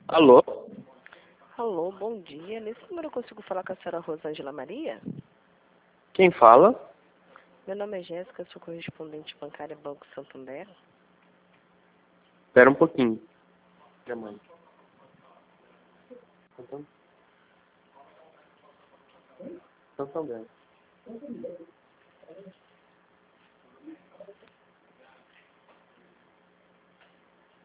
Alô? Alô, bom dia. Nesse número eu consigo falar com a senhora Rosângela Maria? Quem fala? Meu nome é Jéssica, sou correspondente bancária Banco Santander. Espera um pouquinho. Mãe. Santander.